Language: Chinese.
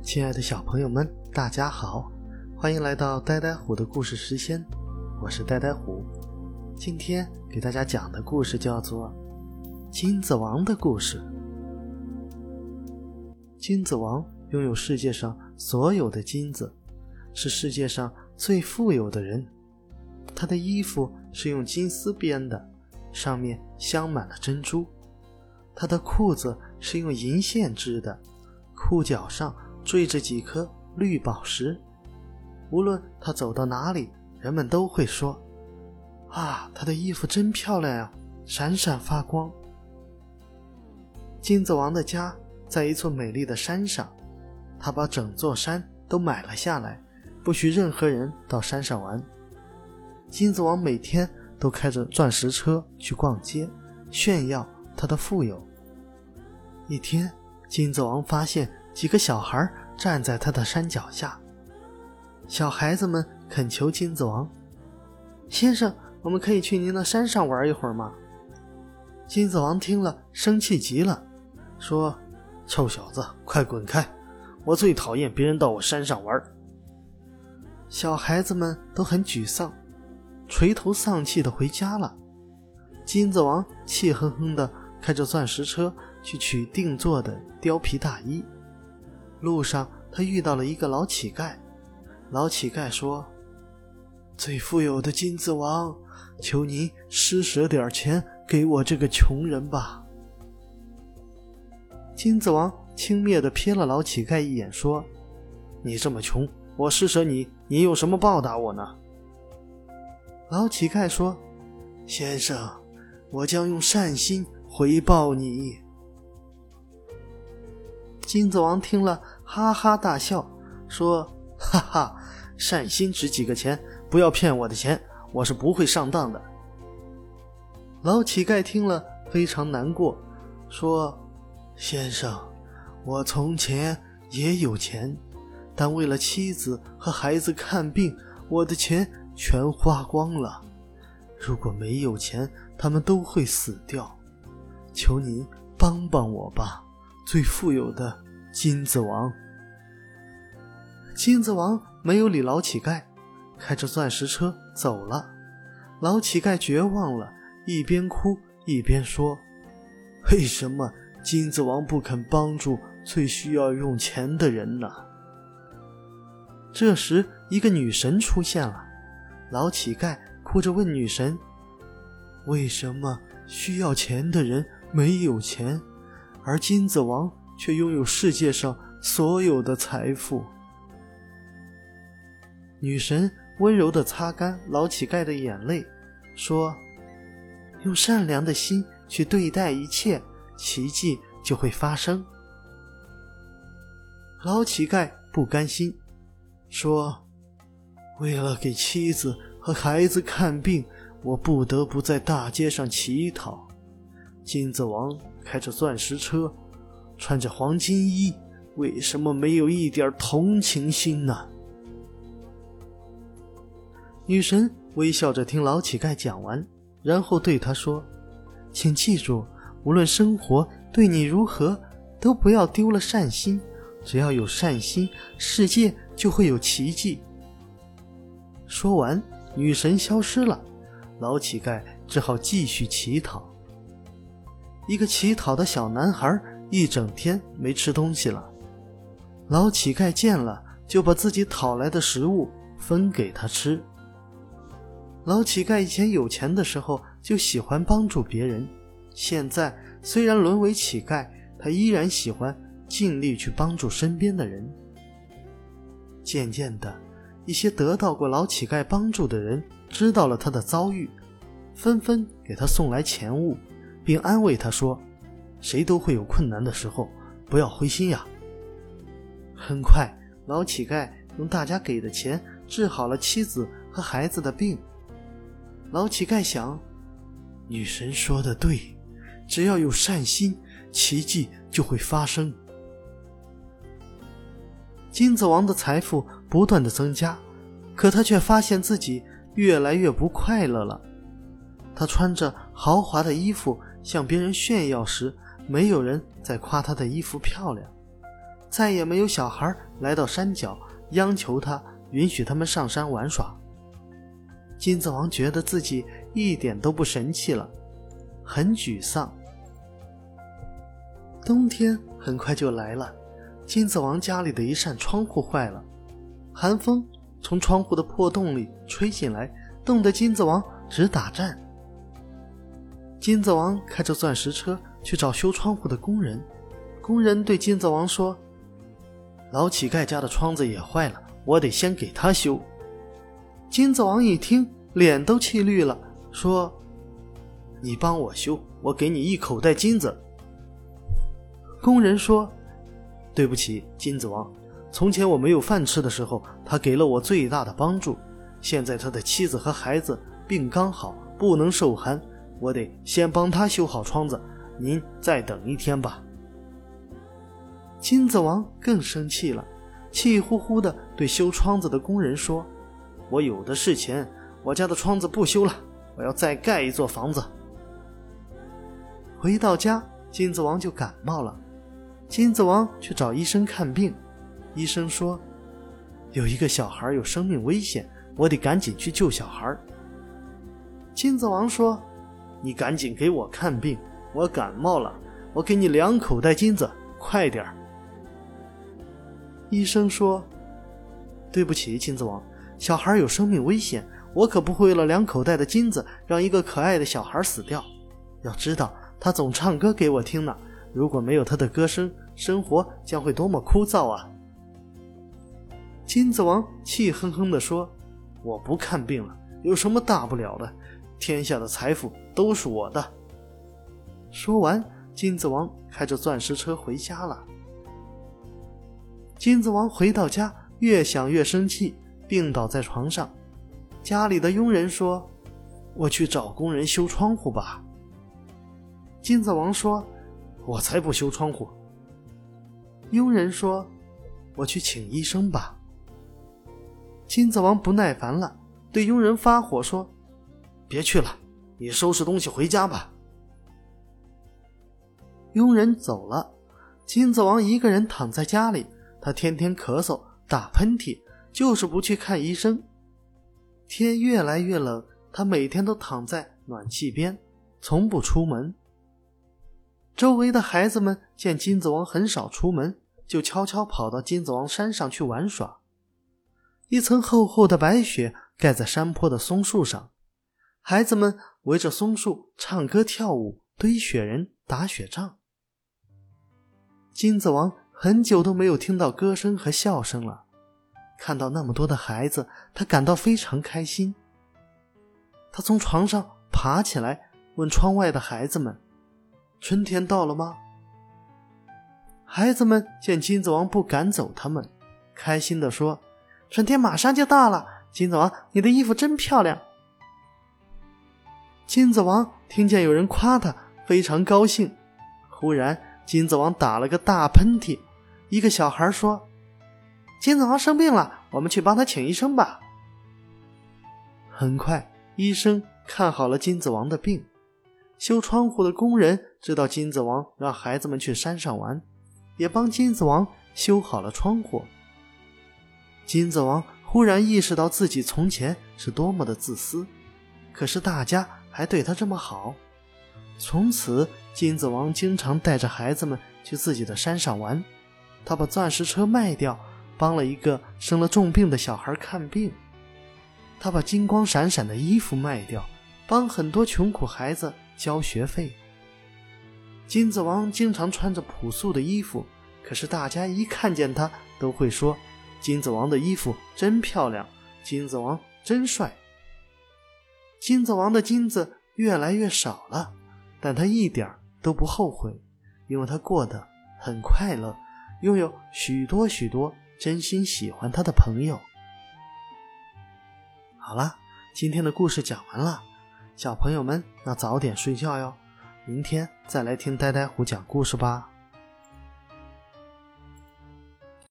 亲爱的小朋友们，大家好，欢迎来到呆呆虎的故事时间，我是呆呆虎。今天给大家讲的故事叫做金子王的故事。金子王拥有世界上所有的金子，是世界上最富有的人。他的衣服是用金丝编的，上面镶满了珍珠。他的裤子是用银线织的，裤脚上缀着几颗绿宝石。无论他走到哪里，人们都会说：啊，他的衣服真漂亮呀，闪闪发光。金子王的家在一座美丽的山上，他把整座山都买了下来，不许任何人到山上玩。金子王每天都开着钻石车去逛街，炫耀他的富有。一天，金子王发现几个小孩站在他的山脚下，小孩子们恳求金子王：先生，我们可以去您的山上玩一会儿吗？金子王听了生气极了，说：臭小子，快滚开，我最讨厌别人到我山上玩。小孩子们都很沮丧，垂头丧气地回家了。金子王气哼哼地开着钻石车去取定做的貂皮大衣。路上他遇到了一个老乞丐，老乞丐说：最富有的金子王，求您施舍点钱给我这个穷人吧。金子王轻蔑地瞥了老乞丐一眼，说：你这么穷，我施舍你，你有什么报答我呢？老乞丐说：先生，我将用善心回报你。金子王听了哈哈大笑，说：哈哈，善心值几个钱，不要骗我的钱，我是不会上当的。老乞丐听了非常难过，说：先生，我从前也有钱，但为了妻子和孩子看病，我的钱全花光了。如果没有钱，他们都会死掉。求您帮帮我吧，最富有的金子王。金子王没有理老乞丐，开着钻石车走了。老乞丐绝望了，一边哭一边说：为什么金子王不肯帮助最需要用钱的人呢？这时一个女神出现了，老乞丐哭着问女神：为什么需要钱的人没有钱，而金子王却拥有世界上所有的财富？女神温柔地擦干老乞丐的眼泪，说：用善良的心去对待一切，奇迹就会发生。老乞丐不甘心，说：为了给妻子和孩子看病，我不得不在大街上乞讨。金子王开着钻石车，穿着黄金衣，为什么没有一点同情心呢？女神微笑着听老乞丐讲完，然后对他说：请记住，无论生活对你如何，都不要丢了善心，只要有善心，世界就会有奇迹。说完，女神消失了，老乞丐只好继续乞讨。一个乞讨的小男孩一整天没吃东西了，老乞丐见了就把自己讨来的食物分给他吃。老乞丐以前有钱的时候就喜欢帮助别人，现在虽然沦为乞丐，他依然喜欢尽力去帮助身边的人。渐渐的，一些得到过老乞丐帮助的人知道了他的遭遇，纷纷给他送来钱物，并安慰他说：谁都会有困难的时候，不要灰心呀。很快，老乞丐用大家给的钱治好了妻子和孩子的病。老乞丐想，女神说的对，只要有善心，奇迹就会发生。金子王的财富不断的增加，可他却发现自己越来越不快乐了。他穿着豪华的衣服向别人炫耀时，没有人在夸他的衣服漂亮。 再也没有小孩来到山脚央求他允许他们上山玩耍。金子王觉得自己一点都不神气了，很沮丧。冬天很快就来了，金子王家里的一扇窗户坏了，寒风从窗户的破洞里吹进来，冻得金子王直打颤。金子王开着钻石车去找修窗户的工人，工人对金子王说：老乞丐家的窗子也坏了，我得先给他修。金子王一听，脸都气绿了，说：你帮我修，我给你1口袋金子。工人说：对不起，金子王，从前我没有饭吃的时候，他给了我最大的帮助，现在他的妻子和孩子病刚好，不能受寒，我得先帮他修好窗子，您再等1天吧。金子王更生气了，气呼呼地对修窗子的工人说：我有的是钱，我家的窗子不修了，我要再盖一座房子。回到家，金子王就感冒了。金子王去找医生看病，医生说：有一个小孩有生命危险，我得赶紧去救小孩。金子王说：你赶紧给我看病，我感冒了，我给你2口袋金子，快点。医生说：对不起，金子王，小孩有生命危险，我可不会为了2口袋的金子让一个可爱的小孩死掉。要知道他总唱歌给我听呢，如果没有他的歌声，生活将会多么枯燥啊。金子王气哼哼地说：我不看病了，有什么大不了的，天下的财富都是我的。说完，金子王开着钻石车回家了。金子王回到家，越想越生气，病倒在床上。家里的佣人说：我去找工人修窗户吧。金子王说：我才不修窗户。佣人说：我去请医生吧。金子王不耐烦了，对佣人发火说：别去了，你收拾东西回家吧。佣人走了，金子王一个人躺在家里，他天天咳嗽打喷嚏，就是不去看医生。天越来越冷，他每天都躺在暖气边，从不出门。周围的孩子们见金子王很少出门，就悄悄跑到金子王山上去玩耍。一层厚厚的白雪盖在山坡的松树上，孩子们围着松树唱歌跳舞，堆雪人，打雪仗。金子王很久都没有听到歌声和笑声了，看到那么多的孩子，他感到非常开心。他从床上爬起来，问窗外的孩子们：春天到了吗？孩子们见金子王不赶走他们，开心地说：春天马上就到了，金子王，你的衣服真漂亮。金子王听见有人夸他，非常高兴。忽然金子王打了个大喷嚏，一个小孩说：金子王生病了，我们去帮他请医生吧。很快医生看好了金子王的病。修窗户的工人知道金子王让孩子们去山上玩，也帮金子王修好了窗户。金子王忽然意识到自己从前是多么的自私，可是大家还对他这么好。从此金子王经常带着孩子们去自己的山上玩，他把钻石车卖掉，帮了一个生了重病的小孩看病。他把金光闪闪的衣服卖掉，帮很多穷苦孩子交学费。金子王经常穿着朴素的衣服，可是大家一看见他都会说：金子王的衣服真漂亮，金子王真帅。金子王的金子越来越少了，但他一点都不后悔，因为他过得很快乐，拥有许多许多真心喜欢他的朋友。好了，今天的故事讲完了，小朋友们要早点睡觉哟，明天再来听呆呆虎讲故事吧。